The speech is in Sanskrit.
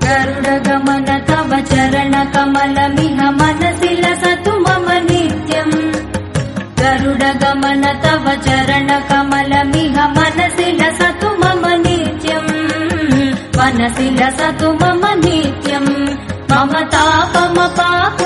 गरुडगमन तव चरणकमलमिह मनसि लसतु मम नित्यम् गरुडगमन तव चरणकमलमिह मनसि लसतु मम नित्यम् मनसि लसतु मम नित्यम् मम तापमपाकु